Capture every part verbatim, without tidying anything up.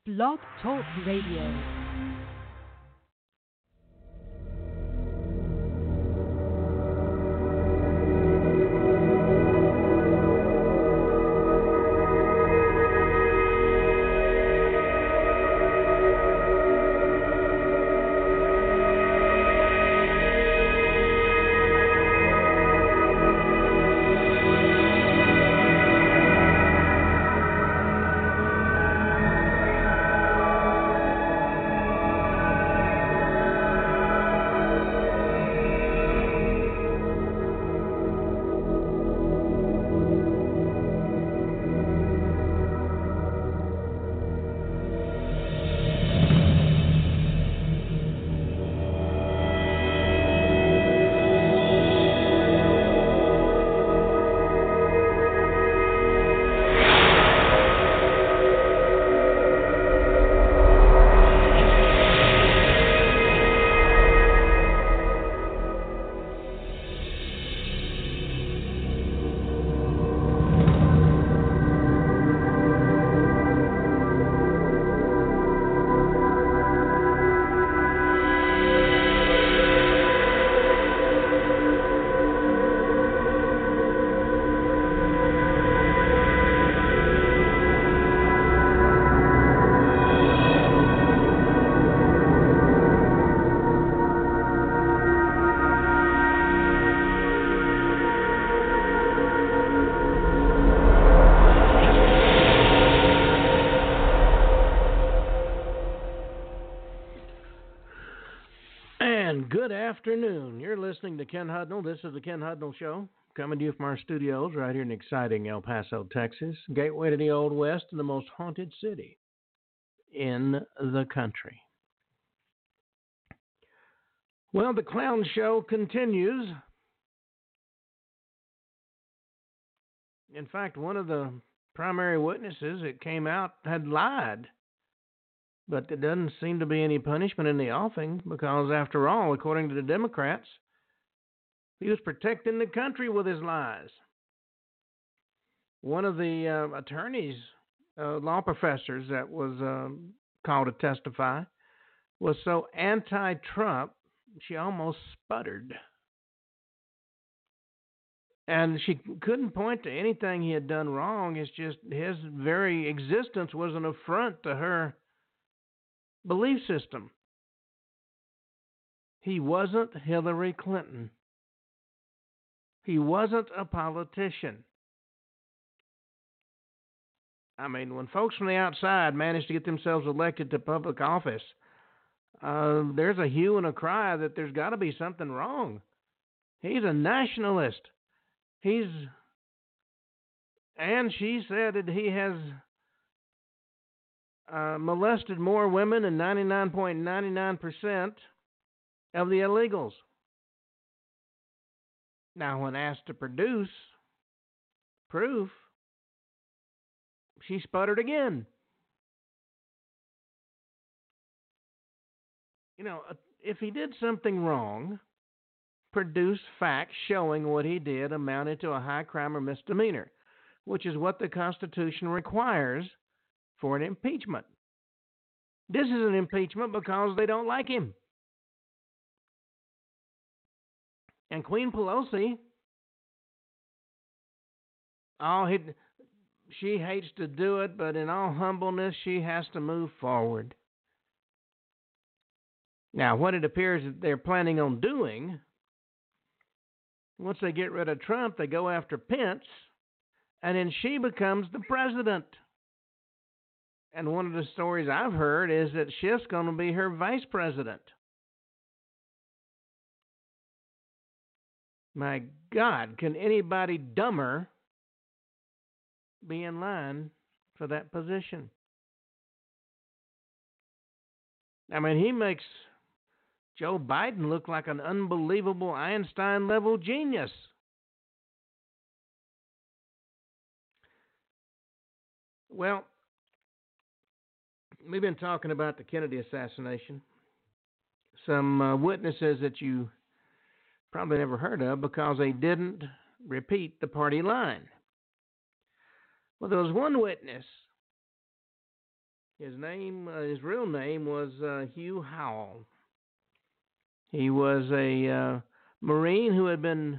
Blog Talk Radio. Good afternoon. You're listening to Ken Hudnall. This is the Ken Hudnall Show, coming to you from our studios right here in exciting El Paso, Texas, gateway to the Old West and the most haunted city in the country. Well, the clown show continues. In fact, one of the primary witnesses that came out had lied. But there doesn't seem to be any punishment in the offing because, after all, according to the Democrats, he was protecting the country with his lies. One of the uh, attorneys, uh, law professors that was uh, called to testify, was so anti-Trump, she almost sputtered. And she couldn't point to anything he had done wrong. It's just his very existence was an affront to her belief system. He wasn't Hillary Clinton. He wasn't a politician. I mean, when folks from the outside manage to get themselves elected to public office, uh, there's a hue and a cry that there's got to be something wrong. He's a nationalist. He's, and she said that he has Uh, molested more women than ninety-nine point nine nine percent of the illegals. Now, when asked to produce proof, she sputtered again. You know, if he did something wrong, produce facts showing what he did amounted to a high crime or misdemeanor, which is what the Constitution requires for an impeachment. This is an impeachment because they don't like him. And Queen Pelosi, oh, he, she hates to do it, but in all humbleness, she has to move forward. Now, what it appears that they're planning on doing, once they get rid of Trump, they go after Pence, and then she becomes the president. And one of the stories I've heard is that Schiff's going to be her vice president. My God, can anybody dumber be in line for that position? I mean, he makes Joe Biden look like an unbelievable Einstein-level genius. Well, we've been talking about the Kennedy assassination. Some uh, witnesses that you probably never heard of because they didn't repeat the party line. Well, there was one witness His name, uh, his real name was uh, Hugh Howell. He was a uh, Marine who had been,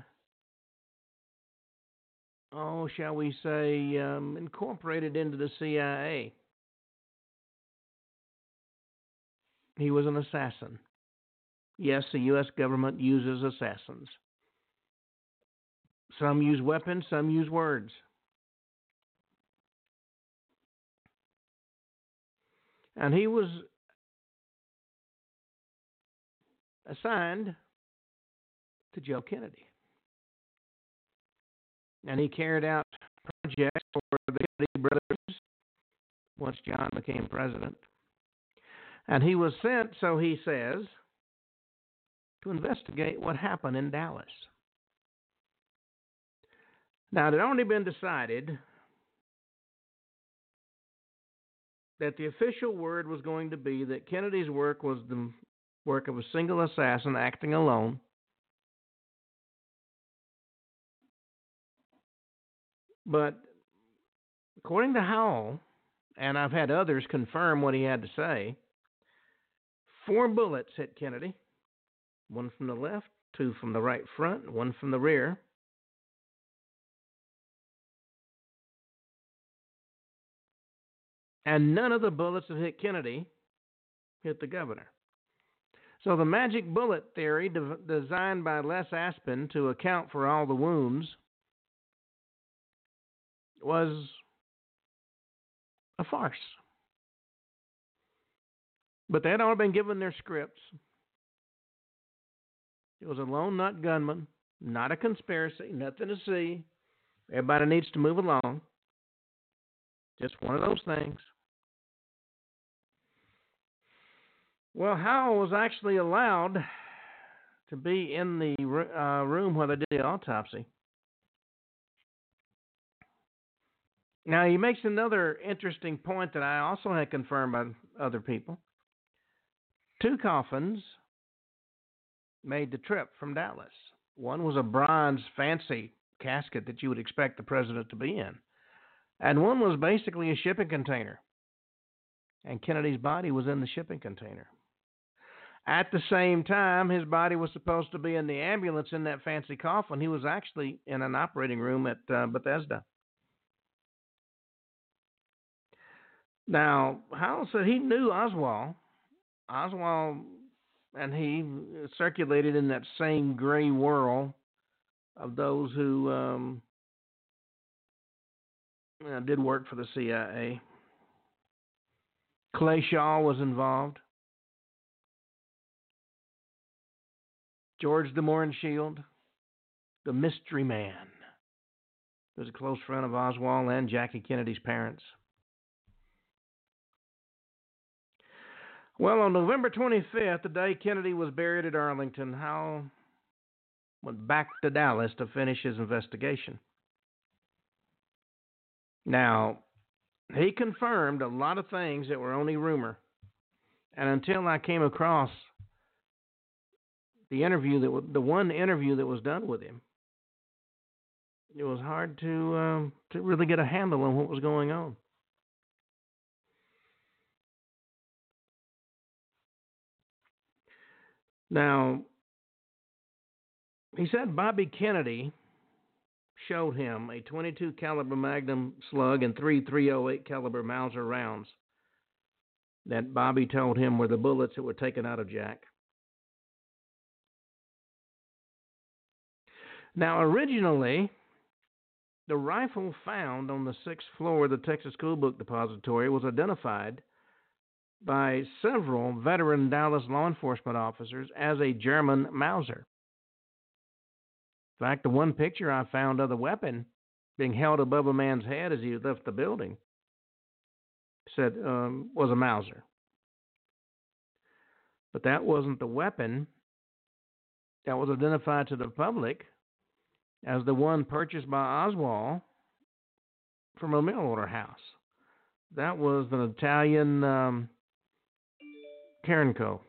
oh, shall we say, um, incorporated into the C I A. He was an assassin. Yes, the U S government uses assassins. Some use weapons, some use words. And he was assigned to Joe Kennedy. And he carried out projects for the Kennedy brothers once John became president. And he was sent, so he says, to investigate what happened in Dallas. Now, it had already been decided that the official word was going to be that Kennedy's work was the work of a single assassin acting alone. But according to Howell, and I've had others confirm what he had to say, four bullets hit Kennedy, one from the left, two from the right front, one from the rear. And none of the bullets that hit Kennedy hit the governor. So the magic bullet theory de- designed by Les Aspin to account for all the wounds was a farce. But they had all been given their scripts. It was a lone nut gunman, not a conspiracy, nothing to see. Everybody needs to move along. Just one of those things. Well, Howell was actually allowed to be in the uh, room where they did the autopsy. Now, he makes another interesting point that I also had confirmed by other people. Two coffins made the trip from Dallas. One was a bronze fancy casket that you would expect the president to be in. And one was basically a shipping container. And Kennedy's body was in the shipping container. At the same time, his body was supposed to be in the ambulance in that fancy coffin. He was actually in an operating room at uh, Bethesda. Now, Howell said he knew Oswald. Oswald and he circulated in that same gray whirl of those who um, you know, did work for the C I A. Clay Shaw was involved. George de Mohrenschildt, the mystery man, was a close friend of Oswald and Jackie Kennedy's parents. Well, on November twenty-fifth, the day Kennedy was buried at Arlington, Howell went back to Dallas to finish his investigation. Now, he confirmed a lot of things that were only rumor. And until I came across the interview that was, the one interview that was done with him, it was hard to um, to really get a handle on what was going on. Now, he said Bobby Kennedy showed him a twenty-two caliber Magnum slug and three three oh eight caliber Mauser rounds that Bobby told him were the bullets that were taken out of Jack. Now, originally, the rifle found on the sixth floor of the Texas School Book Depository was identified by several veteran Dallas law enforcement officers as a German Mauser. In fact, the one picture I found of the weapon being held above a man's head as he left the building said um, was a Mauser. But that wasn't the weapon that was identified to the public as the one purchased by Oswald from a mail order house. That was an Italian um, Carenco.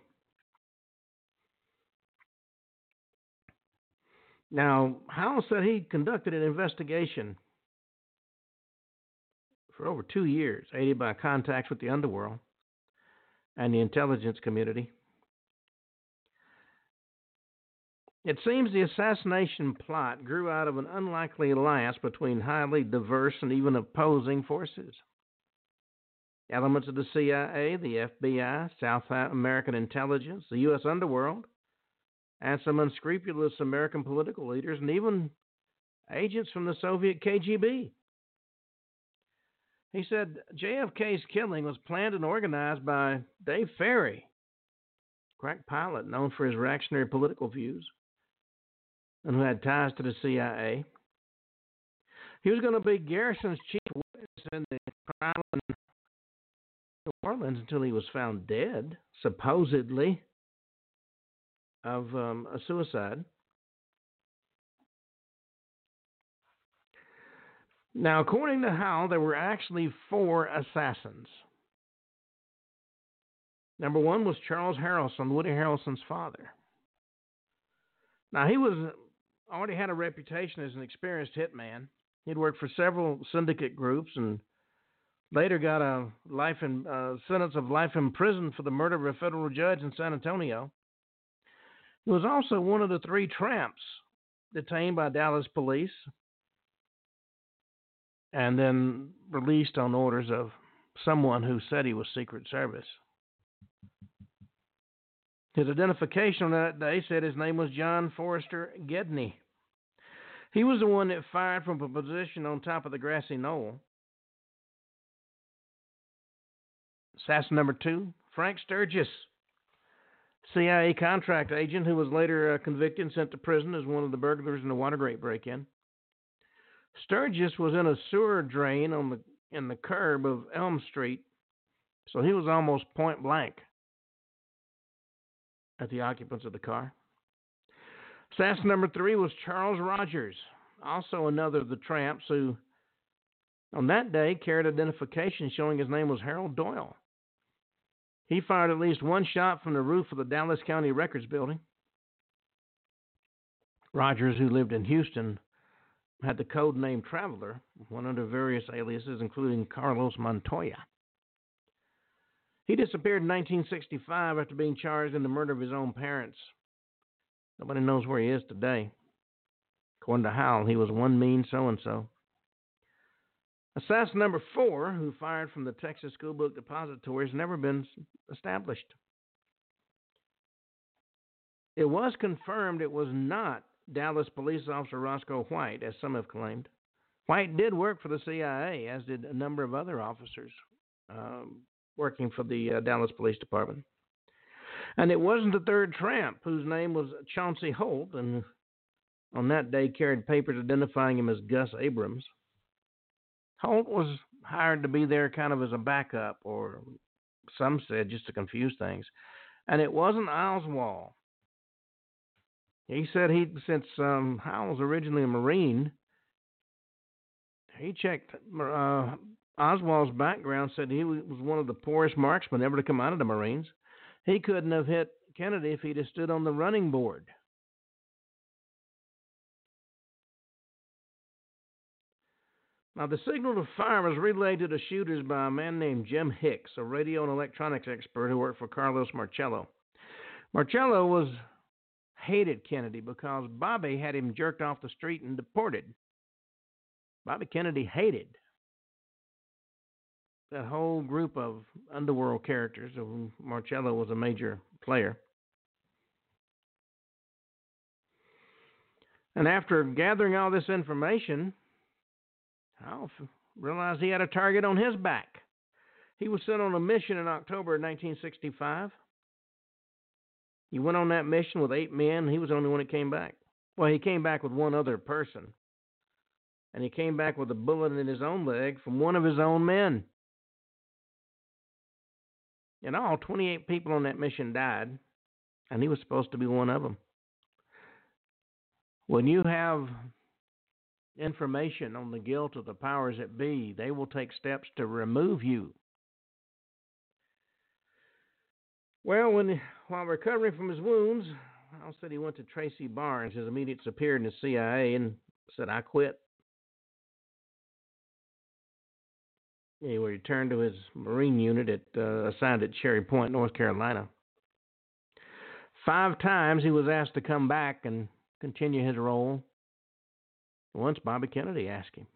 Now, Howell said he conducted an investigation for over two years, aided by contacts with the underworld and the intelligence community. It seems the assassination plot grew out of an unlikely alliance between highly diverse and even opposing forces. Elements of the C I A, the F B I, South American intelligence, the U S underworld, and some unscrupulous American political leaders, and even agents from the Soviet K G B. He said J F K's killing was planned and organized by Dave Ferry, crack pilot known for his reactionary political views and who had ties to the C I A. He was going to be Garrison's chief witness in the trial in New Orleans until he was found dead, supposedly, of um, a suicide. Now, according to Howell, there were actually four assassins. Number one was Charles Harrelson, Woody Harrelson's father. Now, he was already had a reputation as an experienced hitman. He'd worked for several syndicate groups and later got a life in, uh, sentence of life in prison for the murder of a federal judge in San Antonio. He was also one of the three tramps detained by Dallas police and then released on orders of someone who said he was Secret Service. His identification on that day said his name was John Forrester Gedney. He was the one that fired from a position on top of the grassy knoll. Assassin number two, Frank Sturgis, C I A contract agent who was later uh, convicted and sent to prison as one of the burglars in the Watergate break-in. Sturgis was in a sewer drain on the in the curb of Elm Street, so he was almost point blank at the occupants of the car. Assassin number three was Charles Rogers, also another of the tramps who, on that day, carried identification showing his name was Harold Doyle. He fired at least one shot from the roof of the Dallas County Records building. Rogers, who lived in Houston, had the code name Traveler, one under various aliases, including Carlos Montoya. He disappeared in nineteen sixty-five after being charged in the murder of his own parents. Nobody knows where he is today. According to Howell, he was one mean so-and-so. Assassin number four, who fired from the Texas School Book Depository, has never been established. It was confirmed it was not Dallas police officer Roscoe White, as some have claimed. White did work for the C I A, as did a number of other officers um, working for the uh, Dallas Police Department. And it wasn't the third tramp, whose name was Chauncey Holt, and on that day carried papers identifying him as Gus Abrams. Holt was hired to be there kind of as a backup, or some said just to confuse things. And it wasn't Oswald. He said he, since um, Howell was originally a Marine, he checked uh, Oswald's background, said he was one of the poorest marksmen ever to come out of the Marines. He couldn't have hit Kennedy if he'd have stood on the running board. Now, the signal to fire was relayed to the shooters by a man named Jim Hicks, a radio and electronics expert who worked for Carlos Marcello. Marcello was hated Kennedy because Bobby had him jerked off the street and deported. Bobby Kennedy hated that whole group of underworld characters of whom Marcello was a major player. And after gathering all this information, Alf realized he had a target on his back. He was sent on a mission in October of nineteen sixty-five. He went on that mission with eight men. He was the only one that came back. Well, he came back with one other person. And he came back with a bullet in his own leg from one of his own men. In all, twenty-eight people on that mission died, and he was supposed to be one of them. When you have information on the guilt of the powers that be, they will take steps to remove you. Well, when while recovering from his wounds, Howell said he went to Tracy Barnes, his immediate superior in the C I A, and said, "I quit." He returned to his Marine unit at uh, assigned at Cherry Point, North Carolina. Five times he was asked to come back and continue his role. Once Bobby Kennedy asked him.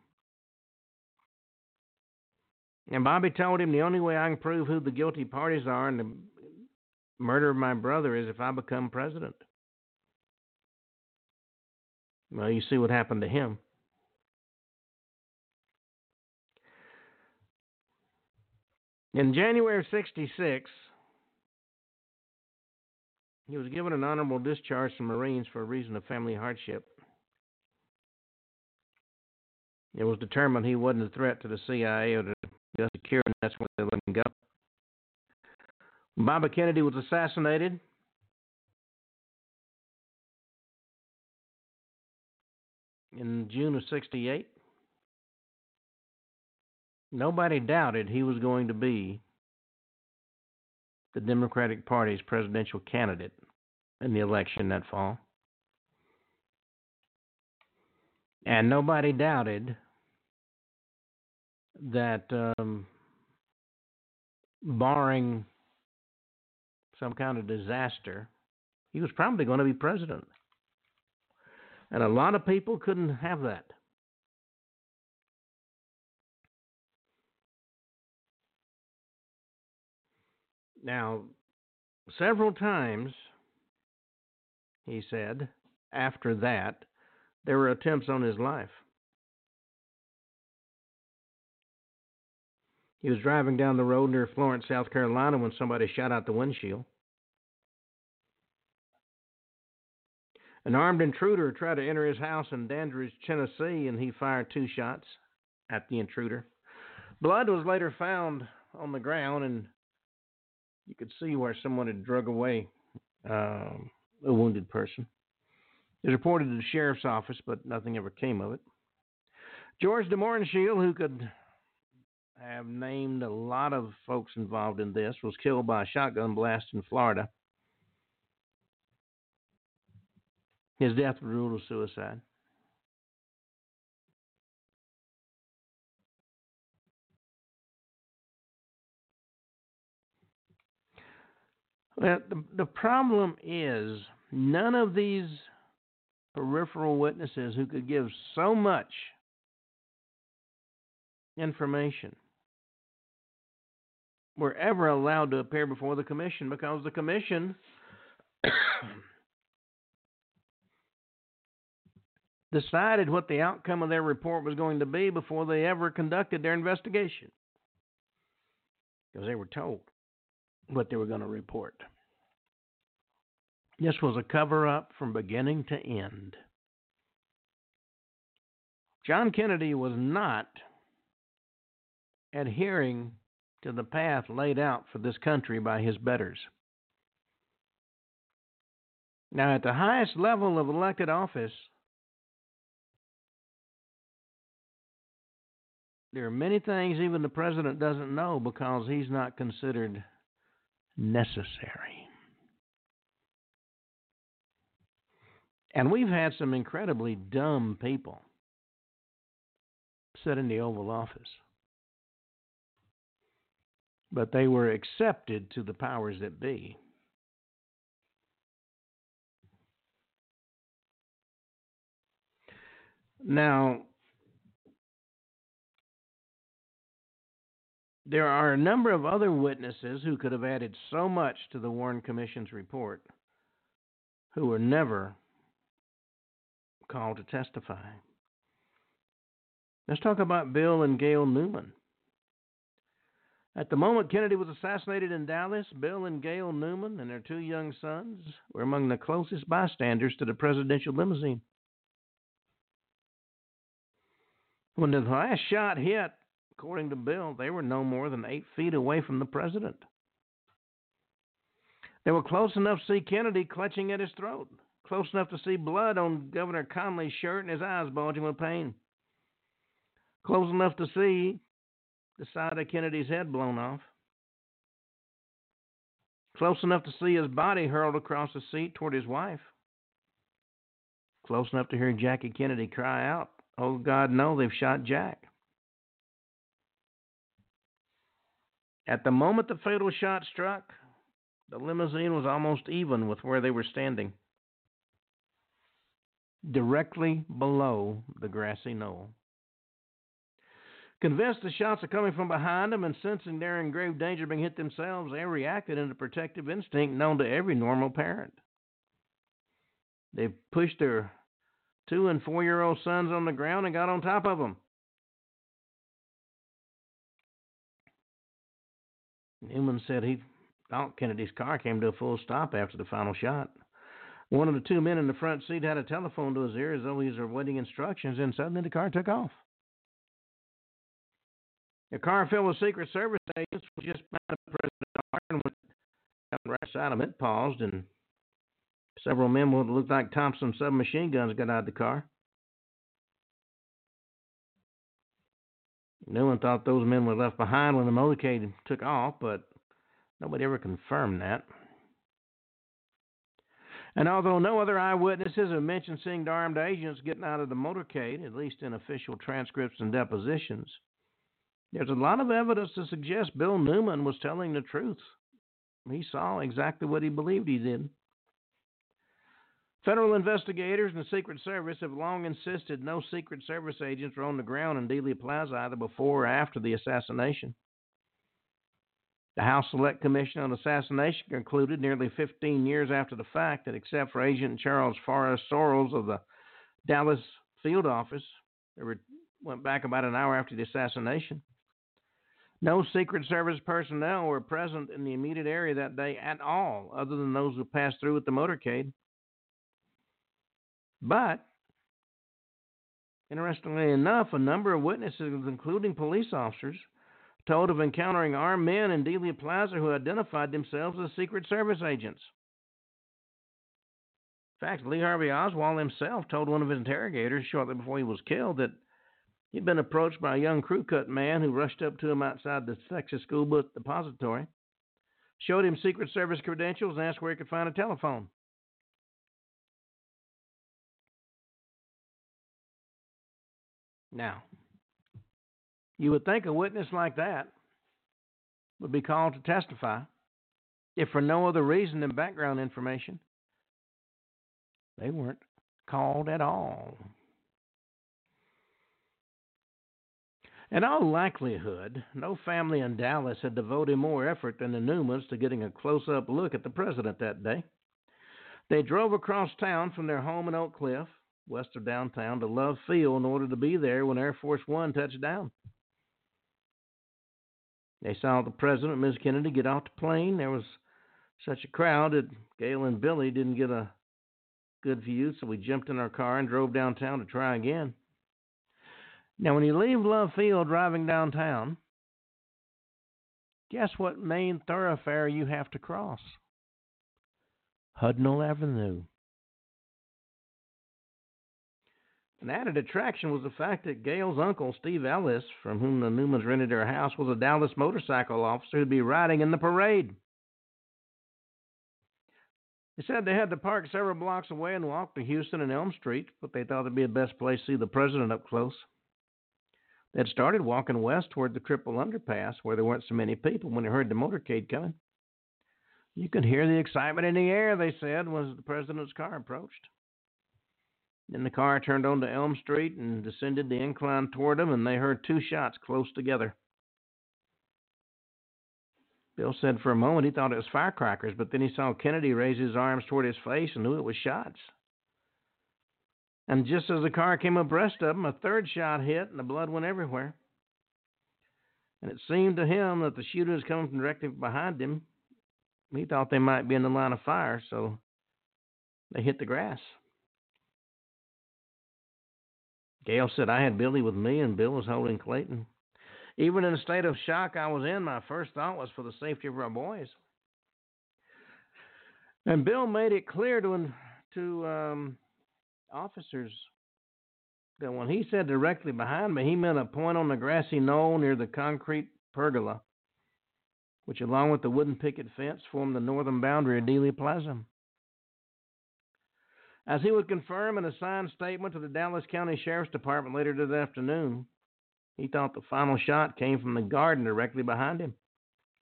And Bobby told him the only way I can prove who the guilty parties are in the murder of my brother is if I become president. Well, you see what happened to him. In January of sixty-six, he was given an honorable discharge from Marines for a reason of family hardship. It was determined he wasn't a threat to the C I A or to U S security, and that's why they let him go. Bobby Kennedy was assassinated. In June of sixty-eight. Nobody doubted he was going to be the Democratic Party's presidential candidate in the election that fall. And nobody doubted that, um, barring some kind of disaster, he was probably going to be president. And a lot of people couldn't have that. Now, several times, he said, after that, there were attempts on his life. He was driving down the road near Florence, South Carolina, when somebody shot out the windshield. An armed intruder tried to enter his house in Dandridge, Tennessee, and he fired two shots at the intruder. Blood was later found on the ground, and you could see where someone had drug away um, a wounded person. It was reported to the sheriff's office, but nothing ever came of it. George de Mohrenschildt, who could have named a lot of folks involved in this, was killed by a shotgun blast in Florida. His death was ruled a suicide. Well, the, the problem is none of these peripheral witnesses who could give so much information were ever allowed to appear before the commission, because the commission decided what the outcome of their report was going to be before they ever conducted their investigation, because they were told what they were going to report. This was a cover-up from beginning to end. John Kennedy was not adhering to the path laid out for this country by his betters. Now, at the highest level of elected office, there are many things even the president doesn't know because he's not considered necessary. And we've had some incredibly dumb people sit in the Oval Office, but they were accepted to the powers that be. Now, there are a number of other witnesses who could have added so much to the Warren Commission's report who were never called to testify. Let's talk about Bill and Gail Newman. At the moment Kennedy was assassinated in Dallas, Bill and Gail Newman and their two young sons were among the closest bystanders to the presidential limousine. When the last shot hit, according to Bill, they were no more than eight feet away from the president. They were close enough to see Kennedy clutching at his throat, close enough to see blood on Governor Connolly's shirt and his eyes bulging with pain, close enough to see the side of Kennedy's head blown off, close enough to see his body hurled across the seat toward his wife, close enough to hear Jackie Kennedy cry out, "Oh God, no, they've shot Jack." At the moment the fatal shot struck, the limousine was almost even with where they were standing, directly below the grassy knoll. Convinced the shots are coming from behind them and sensing they're in grave danger of being hit themselves, they reacted in a protective instinct known to every normal parent. They pushed their two and four-year-old sons on the ground and got on top of them. Newman said he thought Kennedy's car came to a full stop after the final shot. One of the two men in the front seat had a telephone to his ear as though he was awaiting instructions, and suddenly the car took off. A car filled with Secret Service agents was just behind the president's car, and when right beside him, it paused, and several men with what looked like Thompson submachine guns got out of the car. No one thought those men were left behind when the motorcade took off, but nobody ever confirmed that. And although no other eyewitnesses have mentioned seeing the armed agents getting out of the motorcade, at least in official transcripts and depositions, there's a lot of evidence to suggest Bill Newman was telling the truth. He saw exactly what he believed he did. Federal investigators and the Secret Service have long insisted no Secret Service agents were on the ground in Dealey Plaza either before or after the assassination. The House Select Commission on Assassination concluded nearly fifteen years after the fact that except for Agent Charles Forrest Sorrells of the Dallas field office, they were, went back about an hour after the assassination, no Secret Service personnel were present in the immediate area that day at all, other than those who passed through with the motorcade. But, interestingly enough, a number of witnesses, including police officers, told of encountering armed men in Dealey Plaza who identified themselves as Secret Service agents. In fact, Lee Harvey Oswald himself told one of his interrogators shortly before he was killed that he'd been approached by a young crew cut man who rushed up to him outside the Texas School Book Depository, showed him Secret Service credentials, and asked where he could find a telephone. Now, you would think a witness like that would be called to testify, if for no other reason than background information. They weren't called at all. In all likelihood, no family in Dallas had devoted more effort than the Newmans to getting a close-up look at the president that day. They drove across town from their home in Oak Cliff, west of downtown, to Love Field in order to be there when Air Force One touched down. They saw the president and Miz Kennedy get off the plane. There was such a crowd that Gail and Billy didn't get a good view, so we jumped in our car and drove downtown to try again. Now, when you leave Love Field driving downtown, guess what main thoroughfare you have to cross? Hudnall Avenue. An added attraction was the fact that Gail's uncle, Steve Ellis, from whom the Newmans rented their house, was a Dallas motorcycle officer who'd be riding in the parade. They said they had to park several blocks away and walk to Houston and Elm Street, but they thought it'd be the best place to see the president up close. They'd started walking west toward the Cripple Underpass, where there weren't so many people, when they heard the motorcade coming. You could hear the excitement in the air, they said, as the president's car approached. Then the car turned onto Elm Street and descended the incline toward them, and they heard two shots close together. Bill said for a moment he thought it was firecrackers, but then he saw Kennedy raise his arms toward his face and knew it was shots. And just as the car came abreast of him, a third shot hit, and the blood went everywhere. And it seemed to him that the shooter was coming from directly behind him. He thought they might be in the line of fire, so they hit the grass. Gail said, I had Billy with me, and Bill was holding Clayton. Even in the state of shock I was in, my first thought was for the safety of our boys. And Bill made it clear to, to um, officers that when he said directly behind me, he meant a point on the grassy knoll near the concrete pergola, which, along with the wooden picket fence, formed the northern boundary of Dealey Plaza. As he would confirm in a signed statement to the Dallas County Sheriff's Department later this afternoon, he thought the final shot came from the garden directly behind him.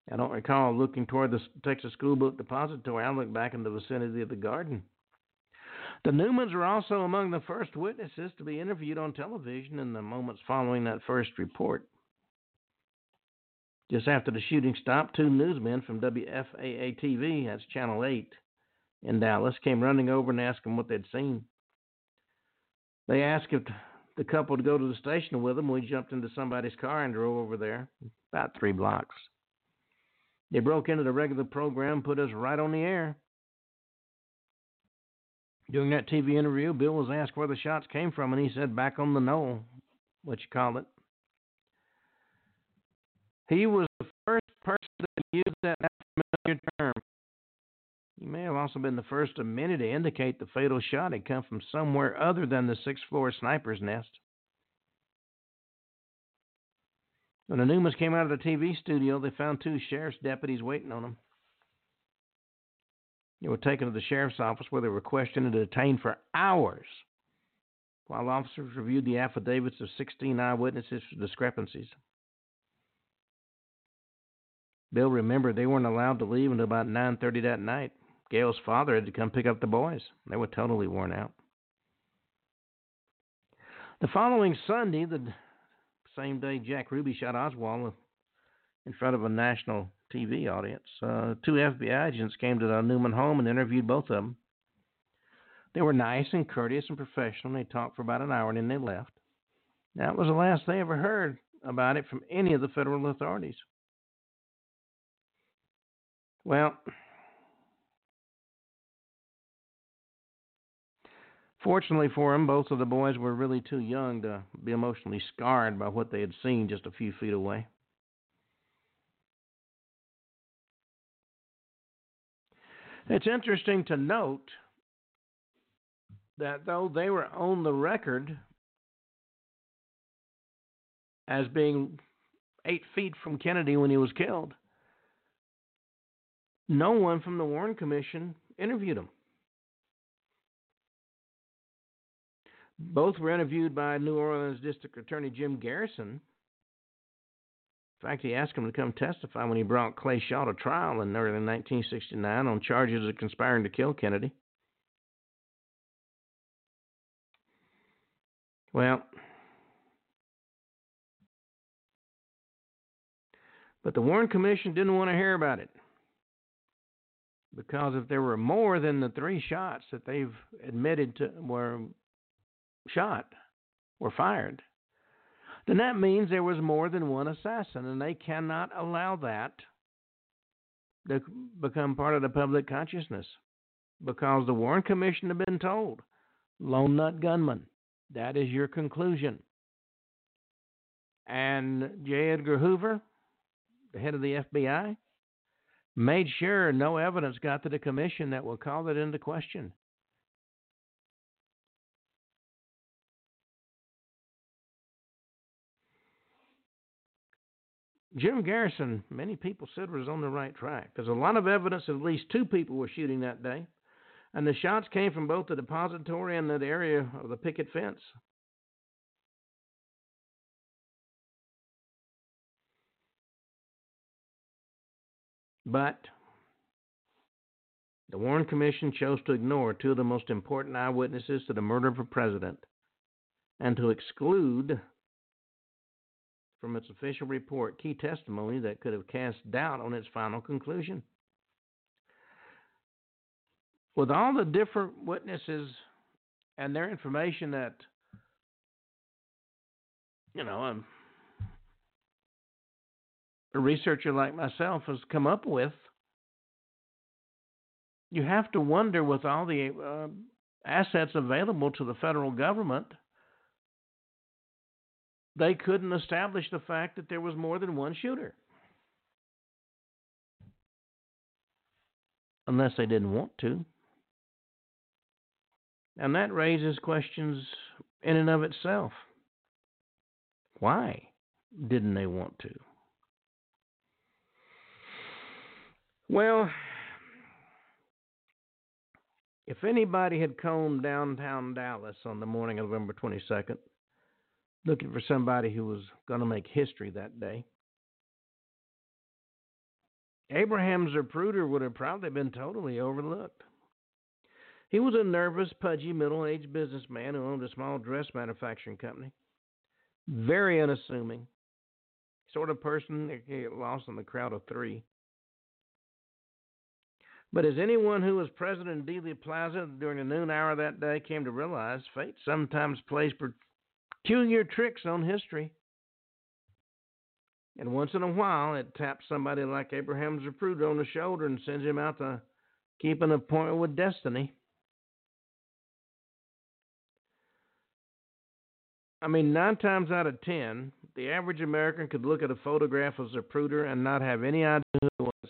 I don't recall looking toward the Texas School Book Depository. I looked back in the vicinity of the garden. The Newmans were also among the first witnesses to be interviewed on television in the moments following that first report. Just after the shooting stopped, two newsmen from W F A A T V, that's Channel eight in Dallas, came running over and asked them what they'd seen. They asked if the couple to go to the station with them. We jumped into somebody's car and drove over there, about three blocks. They broke into the regular program, put us right on the air. During that T V interview, Bill was asked where the shots came from, and he said, back on the knoll, what you call it. He was the first person to use that familiar term. He may have also been the first of many to indicate the fatal shot had come from somewhere other than the sixth-floor sniper's nest. When the Newmans came out of the T V studio, they found two sheriff's deputies waiting on them. They were taken to the sheriff's office where they were questioned and detained for hours while officers reviewed the affidavits of sixteen eyewitnesses for discrepancies. Bill remembered they weren't allowed to leave until about nine thirty that night. Gail's father had to come pick up the boys. They were totally worn out. The following Sunday, the same day Jack Ruby shot Oswald in front of a national T V audience, uh, two F B I agents came to the Newman home and interviewed both of them. They were nice and courteous and professional. They talked for about an hour and then they left. That was the last they ever heard about it from any of the federal authorities. Well, fortunately for them, both of the boys were really too young to be emotionally scarred by what they had seen just a few feet away. It's interesting to note that though they were on the record as being eight feet from Kennedy when he was killed, no one from the Warren Commission interviewed him. Both were interviewed by New Orleans District Attorney Jim Garrison. In fact, he asked him to come testify when he brought Clay Shaw to trial in early nineteen sixty-nine on charges of conspiring to kill Kennedy. Well, but the Warren Commission didn't want to hear about it. Because if there were more than the three shots that they've admitted to were shot, were fired, then that means there was more than one assassin, and they cannot allow that to become part of the public consciousness. Because the Warren Commission had been told, lone nut gunman, that is your conclusion. And J. Edgar Hoover, the head of the F B I, made sure no evidence got to the commission that will call it into question. Jim Garrison, many people said, was on the right track. There's a lot of evidence that at least two people were shooting that day, and the shots came from both the depository and that area of the picket fence. But the Warren Commission chose to ignore two of the most important eyewitnesses to the murder of a president and to exclude from its official report key testimony that could have cast doubt on its final conclusion. With all the different witnesses and their information that, you know, um, a researcher like myself has come up with, you have to wonder, with all the uh, assets available to the federal government, they couldn't establish the fact that there was more than one shooter. Unless they didn't want to. And that raises questions in and of itself. Why didn't they want to? Well, if anybody had combed downtown Dallas on the morning of November twenty-second, looking for somebody who was going to make history that day, Abraham Zapruder would have probably been totally overlooked. He was a nervous, pudgy, middle-aged businessman who owned a small dress manufacturing company. Very unassuming. Sort of person that can get lost in the crowd of three. But as anyone who was present in Dealey Plaza during the noon hour that day came to realize, fate sometimes plays peculiar tricks on history. And once in a while, it taps somebody like Abraham Zapruder on the shoulder and sends him out to keep an appointment with destiny. I mean, nine times out of ten, the average American could look at a photograph of Zapruder and not have any idea who it was.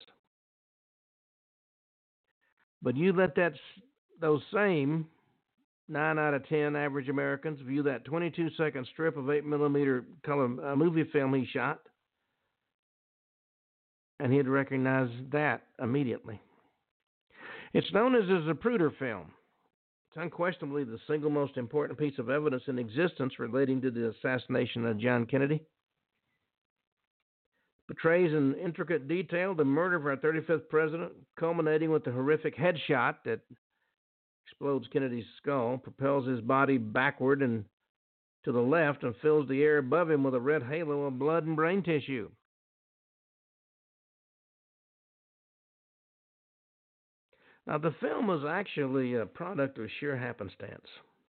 But you let that those same nine out of ten average Americans view that twenty-two second strip of eight millimeter color uh, movie film he shot, and he'd recognize that immediately. It's known as the Zapruder film. It's unquestionably the single most important piece of evidence in existence relating to the assassination of John Kennedy. It portrays in intricate detail the murder of our thirty-fifth president, culminating with the horrific headshot that explodes Kennedy's skull, propels his body backward and to the left, and fills the air above him with a red halo of blood and brain tissue. Now, the film was actually a product of sheer happenstance.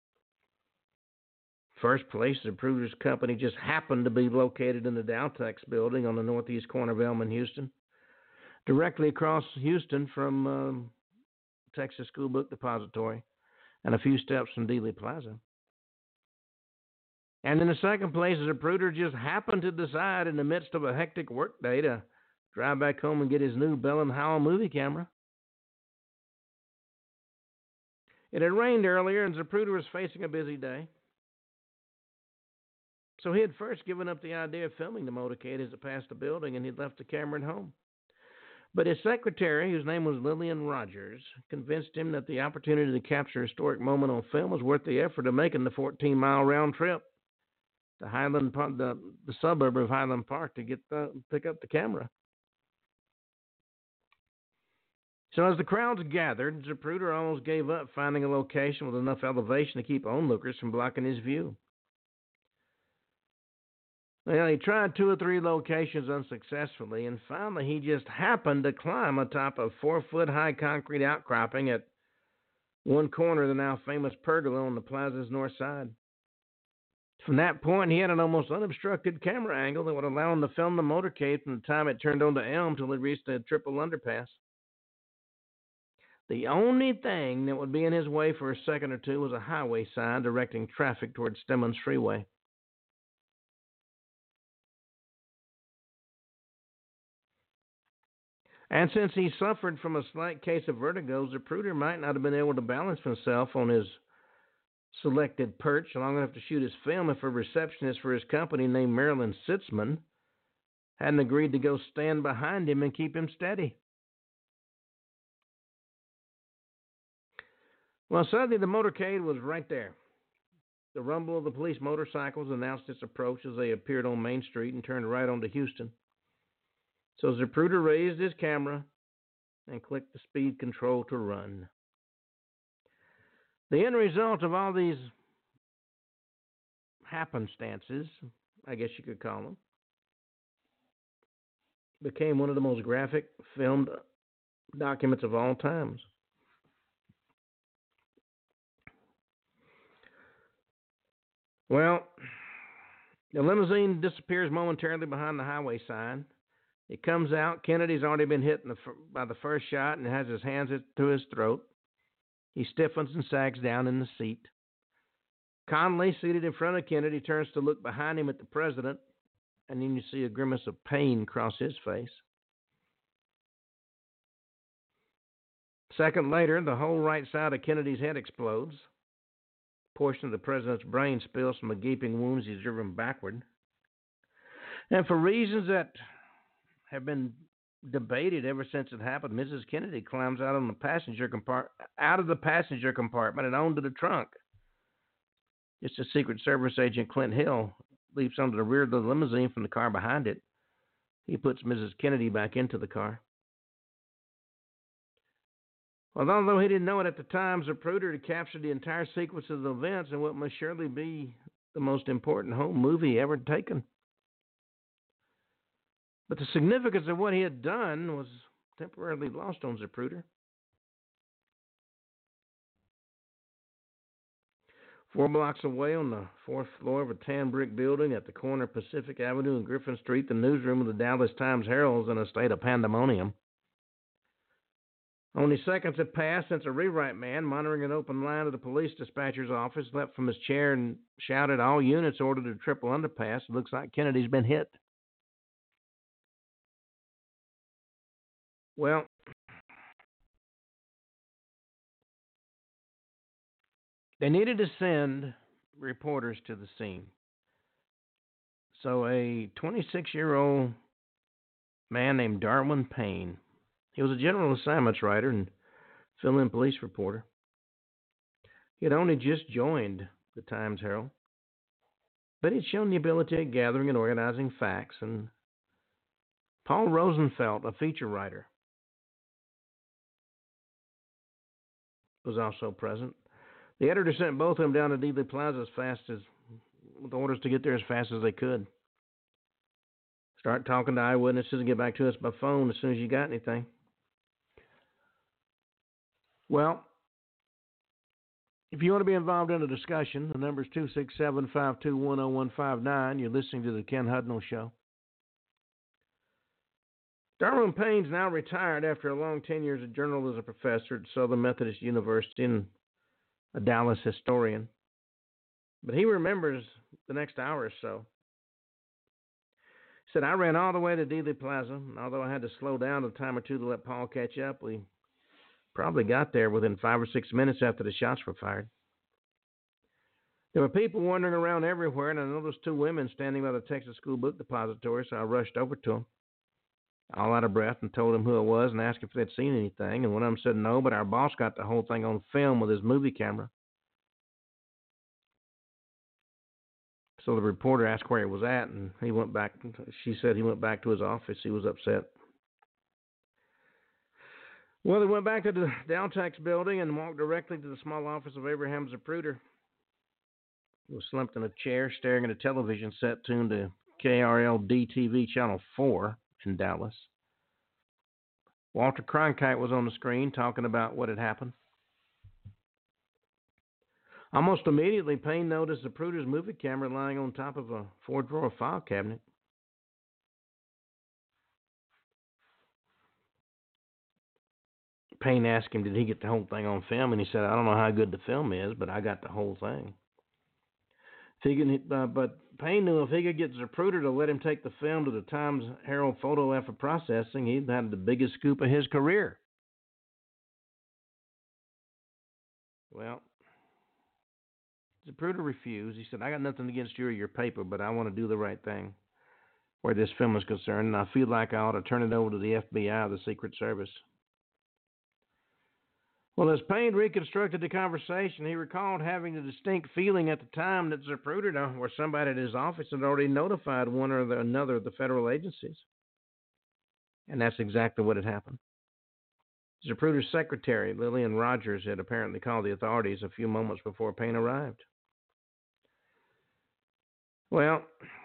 First place, Zapruder's company just happened to be located in the Dowtex building on the northeast corner of Elm and Houston, directly across Houston from um, Texas School Book Depository, and a few steps from Dealey Plaza. And in the second place, Zapruder just happened to decide in the midst of a hectic workday to drive back home and get his new Bell and Howell movie camera. It had rained earlier, and Zapruder was facing a busy day. So he had first given up the idea of filming the motorcade as it passed the building, and he'd left the camera at home. But his secretary, whose name was Lillian Rogers, convinced him that the opportunity to capture a historic moment on film was worth the effort of making the fourteen mile round trip to Highland, the, the suburb of Highland Park, to get the, pick up the camera. So as the crowds gathered, Zapruder almost gave up finding a location with enough elevation to keep onlookers from blocking his view. Well, he tried two or three locations unsuccessfully, and finally he just happened to climb atop a four-foot-high concrete outcropping at one corner of the now famous pergola on the plaza's north side. From that point, he had an almost unobstructed camera angle that would allow him to film the motorcade from the time it turned onto Elm till it reached the triple underpass. The only thing that would be in his way for a second or two was a highway sign directing traffic towards Stemmons Freeway. And since he suffered from a slight case of vertigo, Zapruder might not have been able to balance himself on his selected perch long enough to shoot his film if a receptionist for his company named Marilyn Sitzman hadn't agreed to go stand behind him and keep him steady. Well, suddenly the motorcade was right there. The rumble of the police motorcycles announced its approach as they appeared on Main Street and turned right onto Houston. So Zapruder raised his camera and clicked the speed control to run. The end result of all these happenstances, I guess you could call them, became one of the most graphic filmed documents of all times. Well, the limousine disappears momentarily behind the highway sign. It comes out. Kennedy's already been hit in the, by the first shot and has his hands to his throat. He stiffens and sags down in the seat. Connally, seated in front of Kennedy, turns to look behind him at the president, and then you see a grimace of pain cross his face. A second later, the whole right side of Kennedy's head explodes. A portion of the president's brain spills from the gaping wounds he's driven backward. And for reasons that have been debated ever since it happened, Missus Kennedy climbs out on the passenger compart- out of the passenger compartment and onto the trunk. Just as Secret Service agent Clint Hill leaps onto the rear of the limousine from the car behind it, he puts Missus Kennedy back into the car. Well, although he didn't know it at the time, Zapruder had captured the entire sequence of the events in what must surely be the most important home movie ever taken. But the significance of what he had done was temporarily lost on Zapruder. Four blocks away on the fourth floor of a tan brick building at the corner of Pacific Avenue and Griffin Street, the newsroom of the Dallas Times-Herald was in a state of pandemonium. Only seconds had passed since a rewrite man, monitoring an open line of the police dispatcher's office, leapt from his chair and shouted, "All units ordered to triple underpass. It looks like Kennedy's been hit." Well, they needed to send reporters to the scene. So a twenty-six-year-old man named Darwin Payne, he was a general assignments writer and fill-in police reporter. He had only just joined the Times-Herald, but he'd shown the ability at gathering and organizing facts. And Paul Rosenfeld, a feature writer, was also present. The editor sent both of them down to Dealey Plaza as fast as, with orders to get there as fast as they could. Start talking to eyewitnesses and get back to us by phone as soon as you got anything. Well, if you want to be involved in a discussion, the number is two six seven, five two one, zero one five nine. You're listening to the Ken Hudnall Show. Darwin Payne's now retired after a long ten years of journalism professor at Southern Methodist University and a Dallas historian. But he remembers the next hour or so. He said, "I ran all the way to Dealey Plaza, and although I had to slow down a time or two to let Paul catch up, we probably got there within five or six minutes after the shots were fired. There were people wandering around everywhere, and I noticed two women standing by the Texas School Book Depository, so I rushed over to them, all out of breath, and told them who it was and asked if they'd seen anything. And one of them said no, but our boss got the whole thing on film with his movie camera. So the reporter asked where he was at, and he went back. She said he went back to his office. He was upset. Well, they went back to the Daltex building and walked directly to the small office of Abraham Zapruder. He was slumped in a chair, staring at a television set tuned to K R L D T V Channel four in Dallas. Walter Cronkite was on the screen talking about what had happened. Almost immediately, Payne noticed Zapruder's movie camera lying on top of a four-drawer file cabinet. Payne asked him, did he get the whole thing on film? And he said, I don't know how good the film is, but I got the whole thing. If he could, uh, but Payne knew if he could get Zapruder to let him take the film to the Times-Herald photo after processing, he'd had the biggest scoop of his career. Well, Zapruder refused. He said, I got nothing against you or your paper, but I want to do the right thing where this film is concerned, and I feel like I ought to turn it over to the F B I or the Secret Service. Well, as Payne reconstructed the conversation, he recalled having the distinct feeling at the time that Zapruder or somebody at his office had already notified one or the, another of the federal agencies. And that's exactly what had happened. Zapruder's secretary, Lillian Rogers, had apparently called the authorities a few moments before Payne arrived. Well,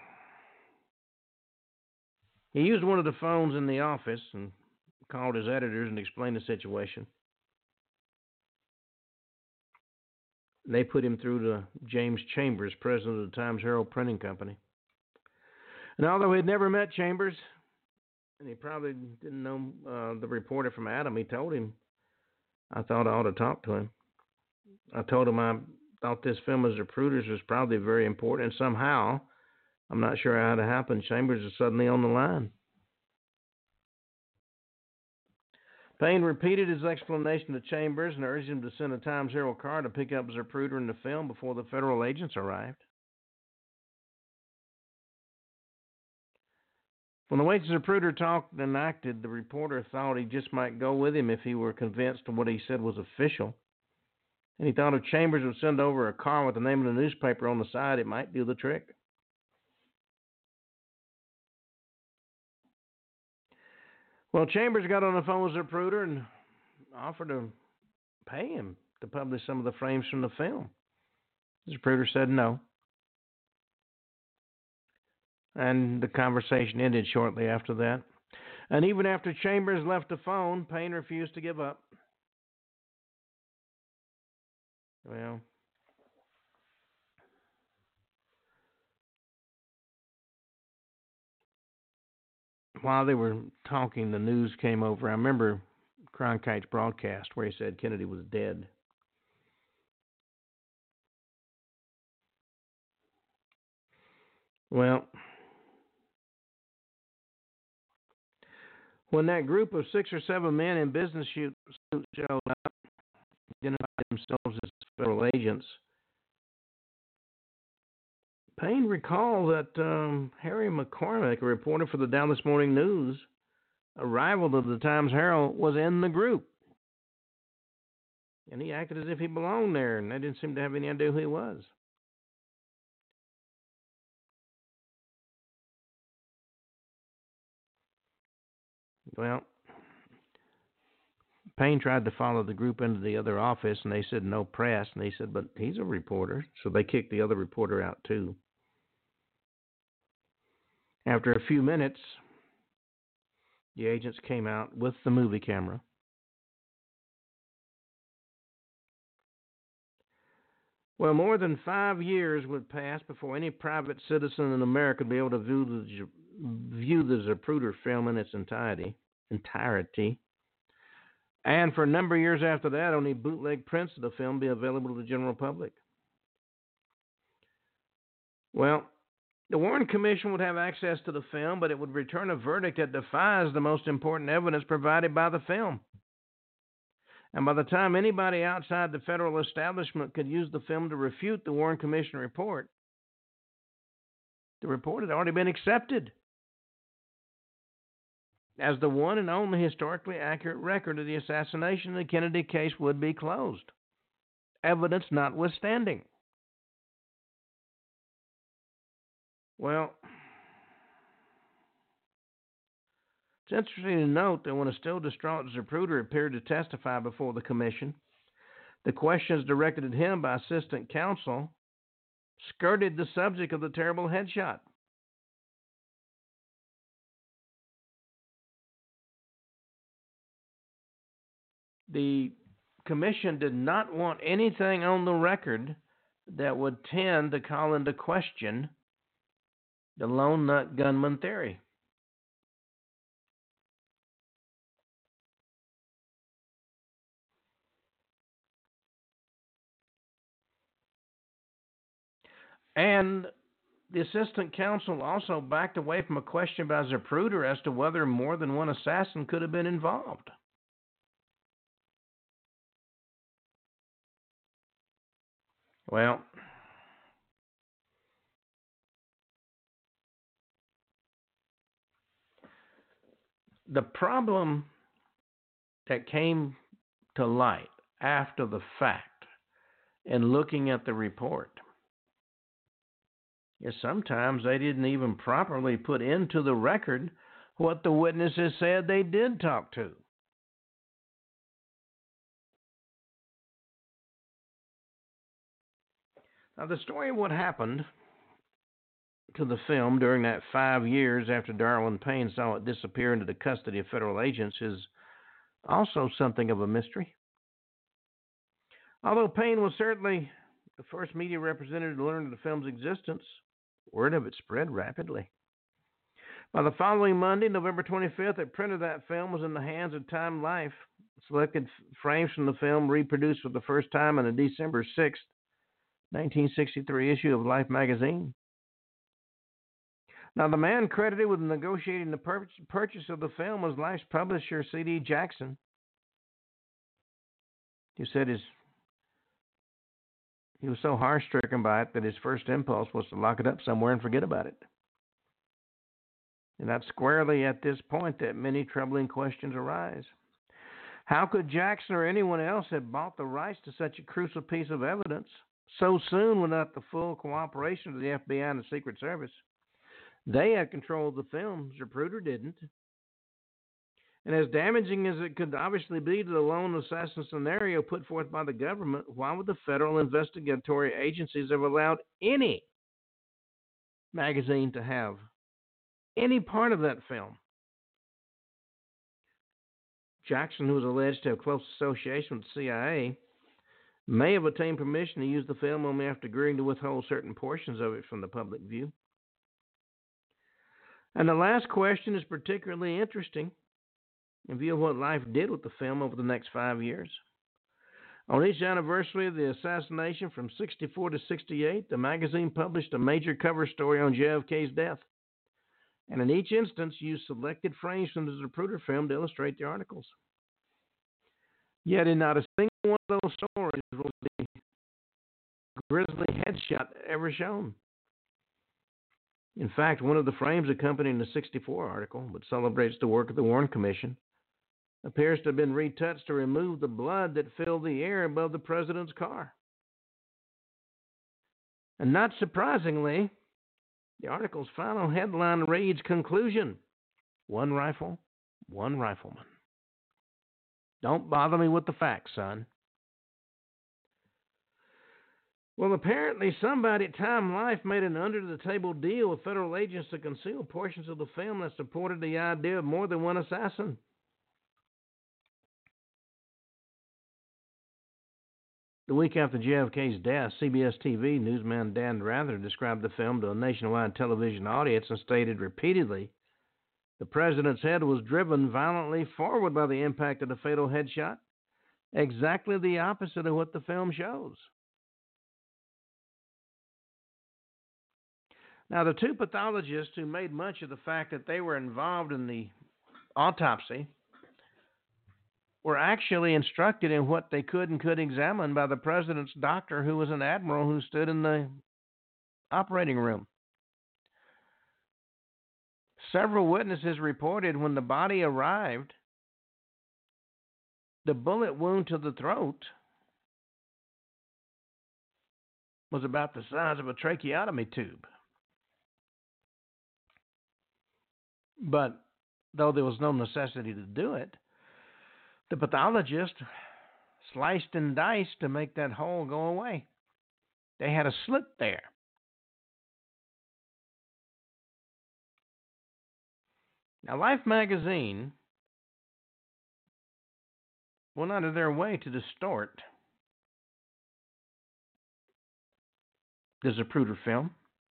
he used one of the phones in the office and called his editors and explained the situation. They put him through to James Chambers, president of the Times-Herald Printing Company. And although he'd never met Chambers, and he probably didn't know uh, the reporter from Adam, he told him, I thought I ought to talk to him. I told him I thought this film of Zapruder's was probably very important, and somehow, I'm not sure how it happened, Chambers is suddenly on the line. Payne repeated his explanation to Chambers and urged him to send a Times-Herald car to pick up Zapruder and the film before the federal agents arrived. When the way Zapruder talked and acted, the reporter thought he just might go with him if he were convinced what he said was official. And he thought if Chambers would send over a car with the name of the newspaper on the side, it might do the trick. Well, Chambers got on the phone with Zapruder and offered to pay him to publish some of the frames from the film. Zapruder said no. And the conversation ended shortly after that. And even after Chambers left the phone, Payne refused to give up. Well, while they were talking, the news came over. I remember Cronkite's broadcast where he said Kennedy was dead. Well, when that group of six or seven men in business suits showed up, identified themselves as federal agents, Payne recalled that um, Harry McCormick, a reporter for the Dallas Morning News, a rival of the Times Herald, was in the group. And he acted as if he belonged there, and they didn't seem to have any idea who he was. Well, Payne tried to follow the group into the other office, and they said no press. And they said, but he's a reporter. So they kicked the other reporter out, too. After a few minutes, the agents came out with the movie camera. Well, more than five years would pass before any private citizen in America would be able to view the, view the Zapruder film in its entirety, entirety. And for a number of years after that, only bootleg prints of the film be available to the general public. Well, the Warren Commission would have access to the film, but it would return a verdict that defies the most important evidence provided by the film. And by the time anybody outside the federal establishment could use the film to refute the Warren Commission report, the report had already been accepted as the one and only historically accurate record of the assassination of the Kennedy case would be closed, evidence notwithstanding. Well, it's interesting to note that when a still distraught Zapruder appeared to testify before the commission, the questions directed at him by assistant counsel skirted the subject of the terrible headshot. The commission did not want anything on the record that would tend to call into question the lone nut gunman theory. And the assistant counsel also backed away from a question by Zapruder as to whether more than one assassin could have been involved. Well, the problem that came to light after the fact in looking at the report is sometimes they didn't even properly put into the record what the witnesses said they did talk to. Now, the story of what happened to the film during that five years after Darwin Payne saw it disappear into the custody of federal agents is also something of a mystery. Although Payne was certainly the first media representative to learn of the film's existence, word of it spread rapidly. By the following Monday, November twenty-fifth, a print of that film was in the hands of Time Life. Selected frames from the film reproduced for the first time in the December sixth, nineteen sixty-three issue of Life magazine. Now, the man credited with negotiating the pur- purchase of the film was Life's publisher, C D Jackson. He said his he was so horror-stricken by it that his first impulse was to lock it up somewhere and forget about it. And that's squarely at this point that many troubling questions arise. How could Jackson or anyone else have bought the rights to such a crucial piece of evidence so soon without the full cooperation of the F B I and the Secret Service? They had control of the film. Zapruder didn't. And as damaging as it could obviously be to the lone assassin scenario put forth by the government, why would the federal investigatory agencies have allowed any magazine to have any part of that film? Jackson, who was alleged to have close association with the C I A, may have obtained permission to use the film only after agreeing to withhold certain portions of it from the public view. And the last question is particularly interesting in view of what Life did with the film over the next five years. On each anniversary of the assassination from sixty-four to sixty-eight, the magazine published a major cover story on J F K's death, and in each instance used selected frames from the Zapruder film to illustrate the articles. Yet in not a single one of those stories was the grisly headshot ever shown. In fact, one of the frames accompanying the sixty-four article, which celebrates the work of the Warren Commission, appears to have been retouched to remove the blood that filled the air above the president's car. And not surprisingly, the article's final headline reads, "Conclusion: One rifle, one rifleman." Don't bother me with the facts, son. Well, apparently somebody at Time Life made an under-the-table deal with federal agents to conceal portions of the film that supported the idea of more than one assassin. The week after J F K's death, C B S T V newsman Dan Rather described the film to a nationwide television audience and stated repeatedly the president's head was driven violently forward by the impact of the fatal headshot, exactly the opposite of what the film shows. Now, the two pathologists who made much of the fact that they were involved in the autopsy were actually instructed in what they could and could examine by the president's doctor, who was an admiral who stood in the operating room. Several witnesses reported when the body arrived, the bullet wound to the throat was about the size of a tracheotomy tube. But though there was no necessity to do it, the pathologist sliced and diced to make that hole go away. They had a slit there. Now, Life magazine went out of their way to distort the Zapruder film.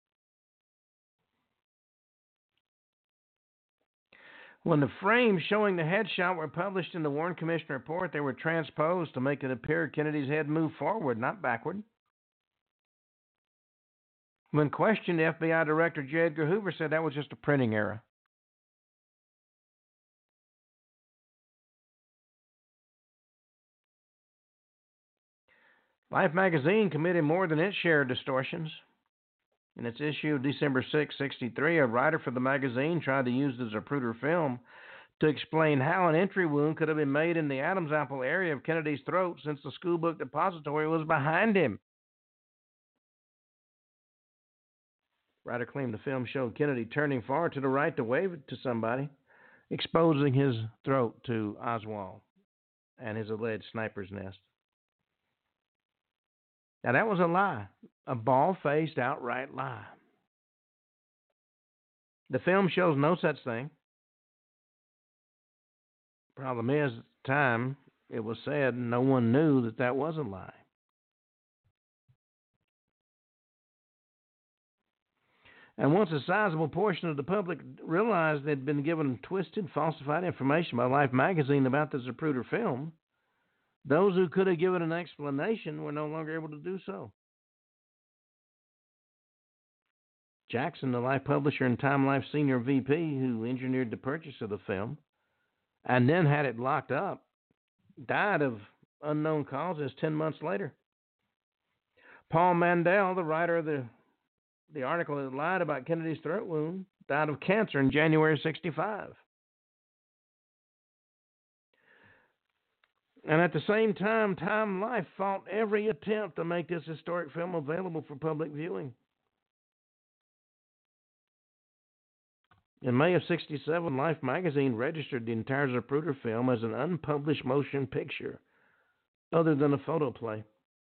When the frames showing the headshot were published in the Warren Commission report, they were transposed to make it appear Kennedy's head moved forward, not backward. When questioned, F B I Director J. Edgar Hoover said that was just a printing error. Life magazine committed more than its share of distortions. In its issue of December sixth, sixty-three, a writer for the magazine tried to use the Zapruder film to explain how an entry wound could have been made in the Adam's apple area of Kennedy's throat since the school book depository was behind him. Writer claimed the film showed Kennedy turning far to the right to wave it to somebody, exposing his throat to Oswald and his alleged sniper's nest. Now, that was a lie, a bald-faced, outright lie. The film shows no such thing. Problem is, at the time it was said, no one knew that that was a lie. And once a sizable portion of the public realized they'd been given twisted, falsified information by Life magazine about the Zapruder film, those who could have given an explanation were no longer able to do so. Jackson, the Life publisher and Time Life senior V P, who engineered the purchase of the film and then had it locked up, died of unknown causes ten months later. Paul Mandel, the writer of the, the article that lied about Kennedy's throat wound, died of cancer in January sixty-five. And at the same time, Time Life fought every attempt to make this historic film available for public viewing. In May of sixty-seven, Life magazine registered the entire Zapruder film as an unpublished motion picture, other than a photo play.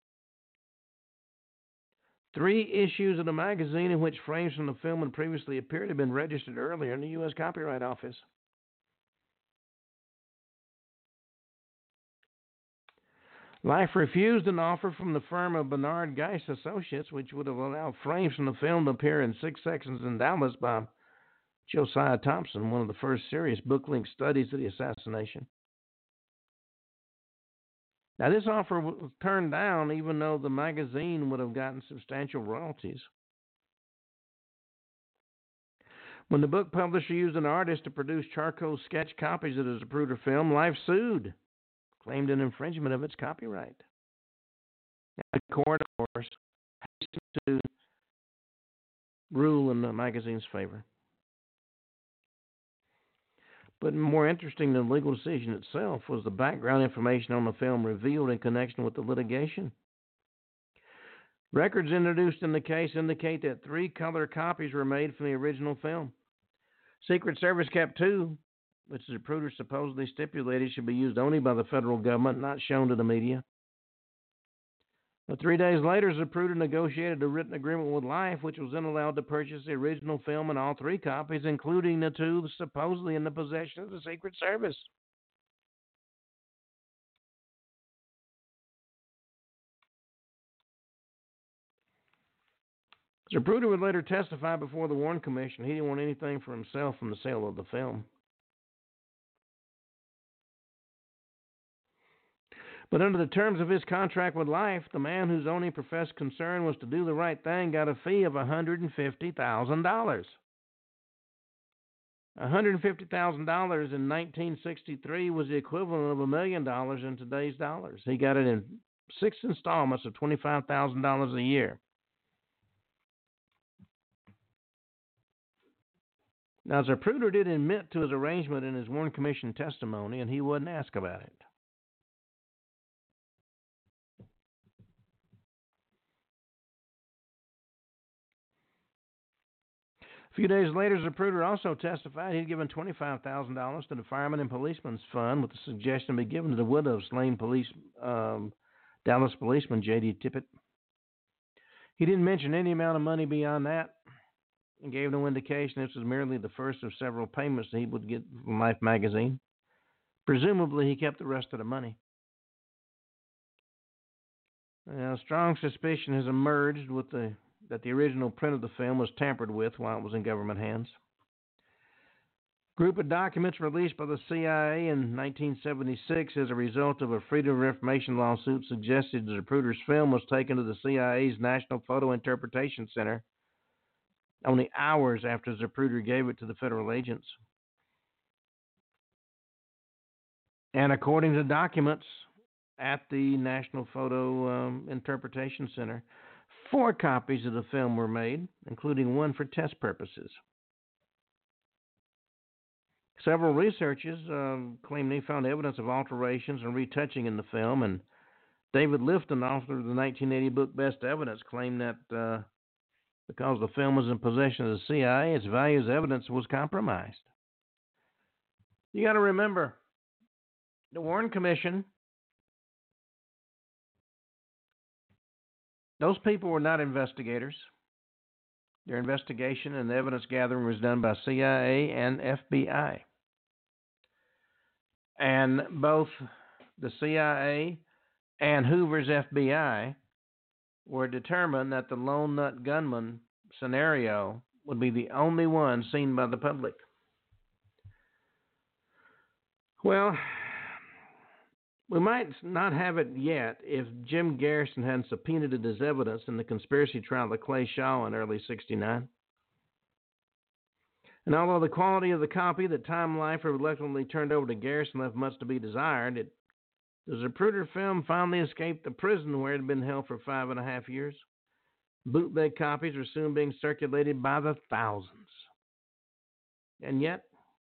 Three issues of the magazine in which frames from the film had previously appeared had been registered earlier in the U S Copyright Office. Life refused an offer from the firm of Bernard Geist Associates, which would have allowed frames from the film to appear in Six Seconds in Dallas by Josiah Thompson, one of the first serious book-length studies of the assassination. Now, this offer was turned down, even though the magazine would have gotten substantial royalties. When the book publisher used an artist to produce charcoal sketch copies of the Zapruder film, Life sued, claimed an infringement of its copyright. Now, the court, of course, hastened to rule in the magazine's favor. But more interesting than the legal decision itself was the background information on the film revealed in connection with the litigation. Records introduced in the case indicate that three color copies were made from the original film. Secret Service kept two, which Zapruder supposedly stipulated should be used only by the federal government, not shown to the media. But three days later, Zapruder negotiated a written agreement with Life, which was then allowed to purchase the original film and all three copies, including the two supposedly in the possession of the Secret Service. Zapruder would later testify before the Warren Commission. He didn't want anything for himself from the sale of the film. But under the terms of his contract with Life, the man whose only professed concern was to do the right thing got a fee of one hundred fifty thousand dollars. one hundred fifty thousand dollars in nineteen sixty-three was the equivalent of a million dollars in today's dollars. He got it in six installments of twenty-five thousand dollars a year. Now, Zapruder did admit to his arrangement in his Warren Commission testimony, and he wouldn't ask about it. A few days later, Zapruder also testified he'd given twenty-five thousand dollars to the Firemen and Policemen's Fund with the suggestion to be given to the widow of slain police, um, Dallas policeman J D Tippit. He didn't mention any amount of money beyond that and gave no indication this was merely the first of several payments that he would get from Life magazine. Presumably, he kept the rest of the money. Now, strong suspicion has emerged with the that the original print of the film was tampered with while it was in government hands. A group of documents released by the C I A in nineteen seventy-six as a result of a Freedom of Information lawsuit suggested that Zapruder's film was taken to the C I A's National Photo Interpretation Center only hours after Zapruder gave it to the federal agents. And according to documents at the National Photo um, Interpretation Center, four copies of the film were made, including one for test purposes. Several researchers uh, claim they found evidence of alterations and retouching in the film, and David Lifton, author of the nineteen eighty book Best Evidence, claimed that uh, because the film was in possession of the C I A, its value as evidence was compromised. You got to remember, the Warren Commission, those people were not investigators. Their investigation and evidence gathering was done by C I A and F B I. And both the C I A and Hoover's F B I were determined that the lone nut gunman scenario would be the only one seen by the public. Well, we might not have it yet if Jim Garrison hadn't subpoenaed it as evidence in the conspiracy trial of Clay Shaw in early sixty-nine. And although the quality of the copy that Time Life reluctantly turned over to Garrison left much to be desired, it, the Zapruder film finally escaped the prison where it had been held for five and a half years. Bootleg copies were soon being circulated by the thousands. And yet,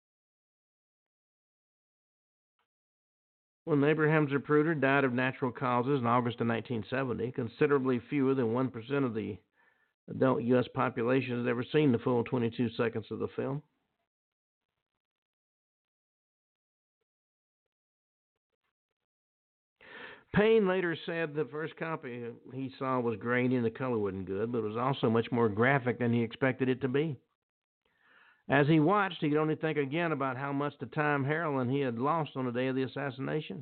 when Abraham Zapruder died of natural causes in August of nineteen seventy, considerably fewer than one percent of the adult U S population has ever seen the full twenty-two seconds of the film. Payne later said the first copy he saw was grainy and the color wasn't good, but it was also much more graphic than he expected it to be. As he watched, he could only think again about how much the Time Herald he had lost on the day of the assassination.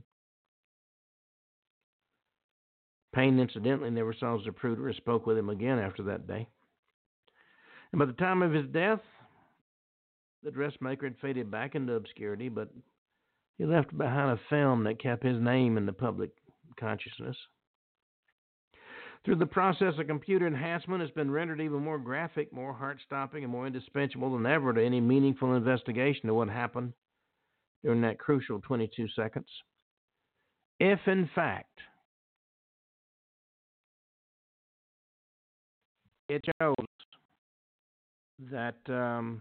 Payne, incidentally, never saw Zapruder or spoke with him again after that day. And by the time of his death, the dressmaker had faded back into obscurity, but he left behind a film that kept his name in the public consciousness. Through the process of computer enhancement, it's been rendered even more graphic, more heart-stopping, and more indispensable than ever to any meaningful investigation of what happened during that crucial twenty-two seconds. If, in fact, it shows that um,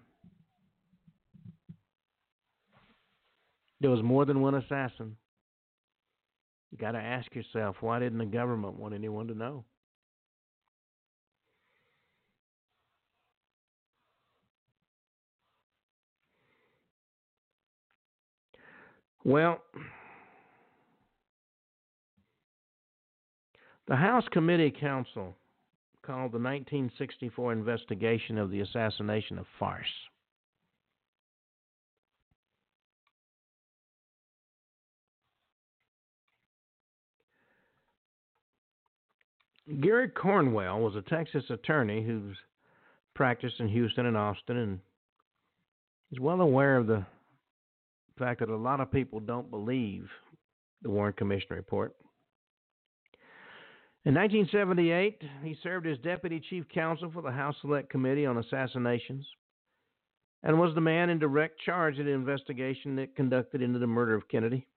there was more than one assassin, you got to ask yourself, why didn't the government want anyone to know? Well, the House Committee Council called the nineteen sixty-four investigation of the assassination a farce. Gary Cornwell was a Texas attorney who's practiced in Houston and Austin, and is well aware of the fact that a lot of people don't believe the Warren Commission report. In nineteen seventy-eight, he served as Deputy Chief Counsel for the House Select Committee on Assassinations and was the man in direct charge of the investigation that conducted into the murder of Kennedy.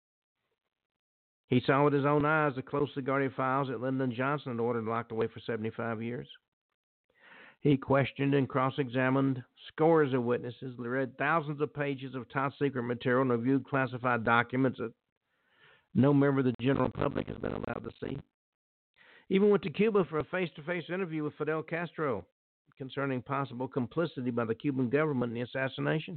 He saw with his own eyes the closely guarded files that Lyndon Johnson had ordered locked away for seventy-five years. He questioned and cross-examined scores of witnesses, read thousands of pages of top-secret material, and reviewed classified documents that no member of the general public has been allowed to see. Even went to Cuba for a face-to-face interview with Fidel Castro concerning possible complicity by the Cuban government in the assassination.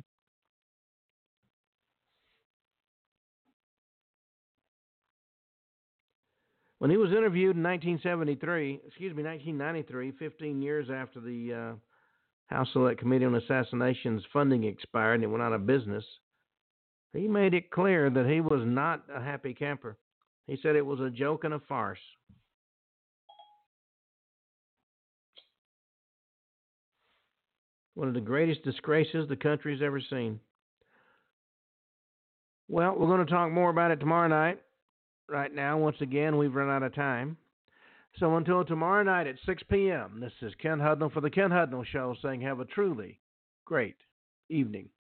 When he was interviewed in nineteen seventy-three, excuse me, nineteen ninety-three, fifteen years after the uh, House Select Committee on Assassinations funding expired and it went out of business, he made it clear that he was not a happy camper. He said it was a joke and a farce. One of the greatest disgraces the country's ever seen. Well, we're going to talk more about it tomorrow night. Right now, once again, we've run out of time. So until tomorrow night at six p.m., this is Ken Hudnall for the Ken Hudnall Show saying have a truly great evening.